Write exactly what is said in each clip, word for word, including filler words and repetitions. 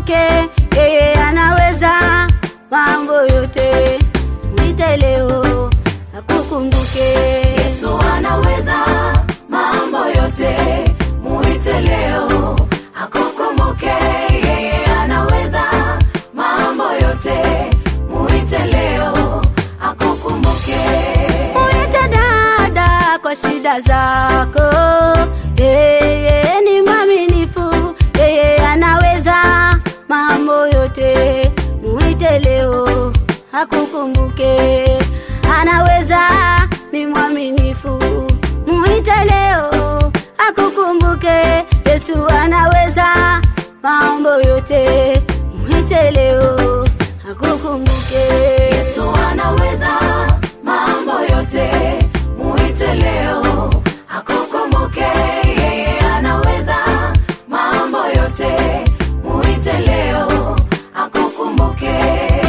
akukumbuke, yeye anaweza mambo yote. Mwite leo akukumbuke. Yesu anaweza mambo yote. Mwite leo akukumbuke, yeye anaweza mambo yote. Mwite leo akukumbuke. Mwite dada kwa shida zako, yeye ni mwaminifu, yeye anaweza mambo yote. Mwite leo akukumbuke, anaweza, ni mwaminifu. Mwite leo akukumbuke, Yesu anaweza mambo yote. Mwite leo akukumbuke. Yesu anaweza mambo yote. Mwite leo akukumbuke, yeye anaweza mambo yote. Mwite leo akukumbuke.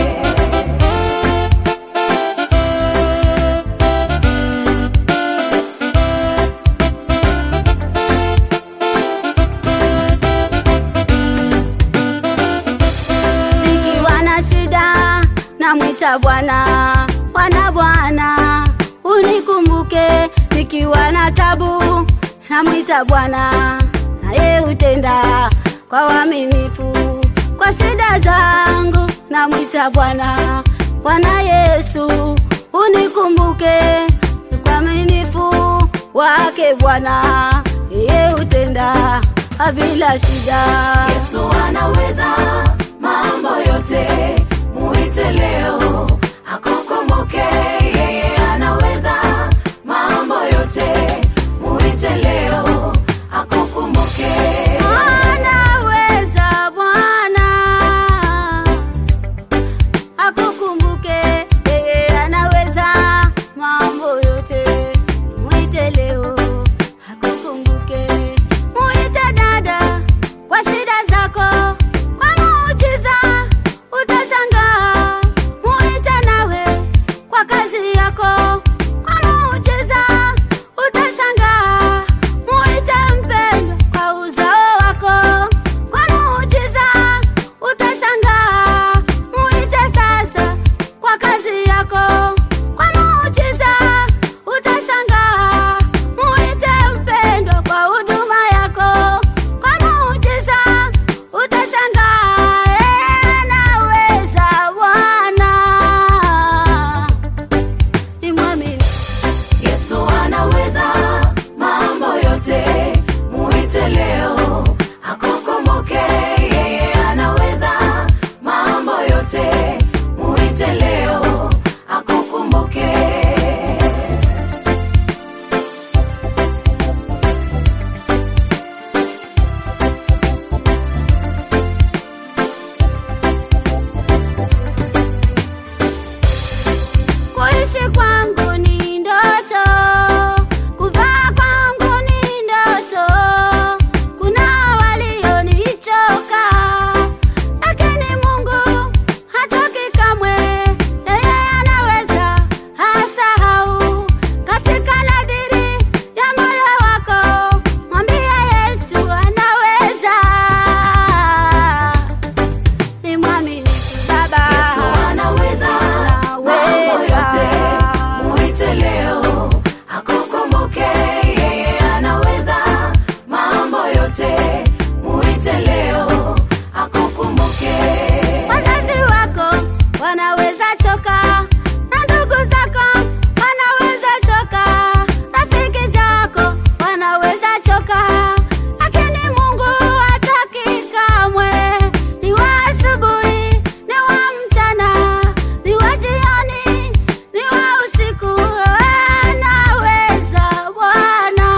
Nikiwa na shida namwita Bwana, Bwana Bwana unikumbuke. Nikiwa na tabu namwita Bwana, naye utenda kwa uaminifu. Kwa shida zangu namwita Bwana, Bwana Yesu unikumbuke. Kwa uaminifu wake Bwana, yeye utenda bila shida. Yesu anaweza mambo yote. Mwite leo akukumbuke, yeye anaweza mambo yote. Mwite leo akukumbuke. Anaweza Bwana akukumbuke, yeye anaweza mambo yote. Mwite leo akukumbuke. Mwite dada kwa shida zako, kwa muujiza utashangaa. Mwite nawe kwa kazi yako, kwa muujiza utashangaa. Mwite mpendwa kwa uzao wako, kwa muujiza utashangaa. Mwite sasa kwa kazi yako, kwa muujiza utashangaa. Mwite mpendwa kwa huduma yako, kwa muujiza utashangaa. Anaweza Bwana, ni mwaminifu. Yesu anaweza mambo yote. Mwite leo akukumbuke, yeye anaweza mambo yote. Mwite leo akukumbuke. Kuishi kwangu ni ndoto, kuvaa kwangu ni ndoto. Kuna walionichoka, lakini Mungu hachoki kamwe. Yeye anaweza asahau. Katika nadiri ya moyo wako, mwambie Yesu anaweza, ni mwaminifu Baba. Yesu anaweza mambo yote. Mwite leo akukumbuke, yeye anaweza mambo yote. Mwite leo akukumbuke. Wazazi wako wanaweza choka, na ndugu zako wanaweza choka, rafiki zako wanaweza choka, lakini Mungu hataki kamwe. Ni wa asubuhi, ni wa mchana, ni wa jioni, ni wa usiku. Anaweza Bwana,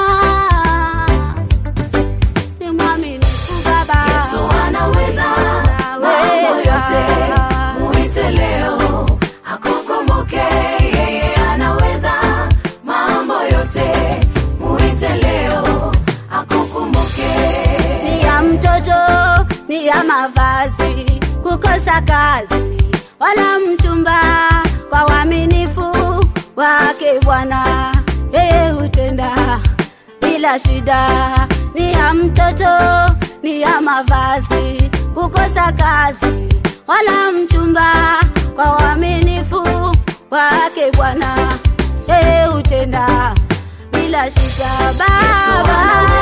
ni mwaminifu Baba. Yesu anaweza mambo yote. Mwite leo akukumbuke, yeye anaweza mambo yote. Mwite leo akukumbuke. Ni ya mtoto, ni ya mavazi, kukosa kazi wala mchumba. Kwa uaminifu wake Bwana, yeye hutenda bila shida. Ni ya mtoto, ni ya mavazi, kukosa kazi wala mchumba, kwa uaminifu wake Bwana yeye utenda bila shida. Baba